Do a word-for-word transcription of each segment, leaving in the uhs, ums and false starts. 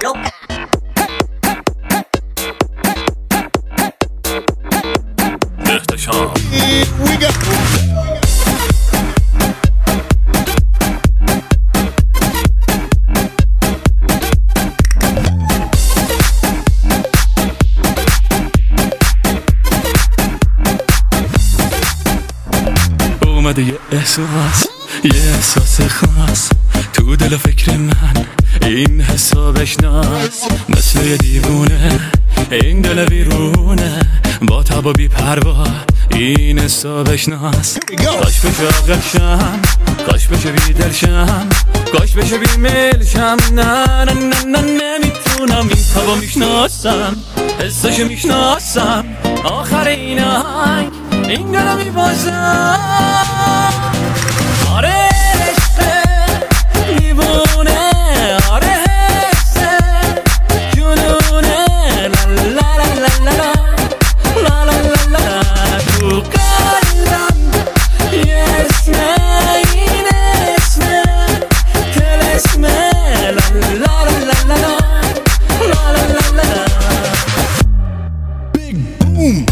احتشام اومده یه احساس، یه احساس خاص تو دل و فکر من، این حسابش ناس مثل یه دیوونه، این دل ویرونه با تب و بی پروا، این حسابش ناس. کاش بشه عاقلشم، کاش بشه بیدلشم، کاش بشه بیمیلشم. نه نه نه نه نمیتونم این تبا میشناسم، حساشو میشناسم، آخر این آهنگ این دلو میبازم. آره عشقه دیوونه، آره حسه جنونه، لا لا لا لا لا لا لا لا. تو قلبم یه اسمه، این اسمه طلسمه، لا لا لا لا لا لا لا لا. Big boom.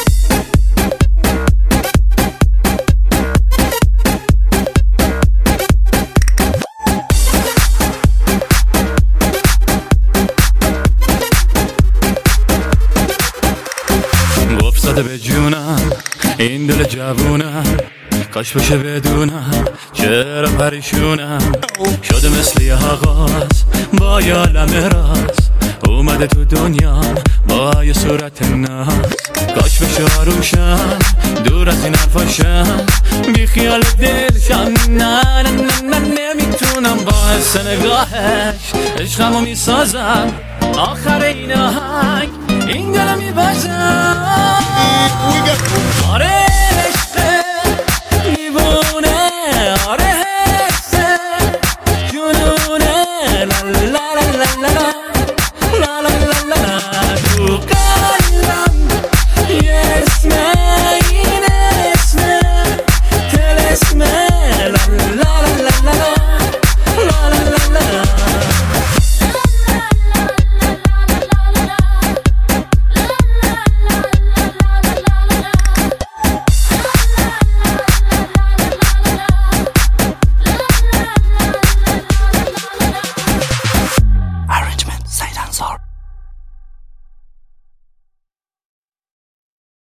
افتاده به جونم این دل جوونم، کاش بشه بدونم چرا پریشونم. شده مثل یه آغاز با یه عالم راز، اومده تو دنیام با یه صورت ناز. کاش بشه آروشم دور از این حرفاشم، بی خیال دلشم. نه نه نه نه نمیتونم با حس نگاهش عشقمو میسازم، آخر این آهنگ این دلو میبازم.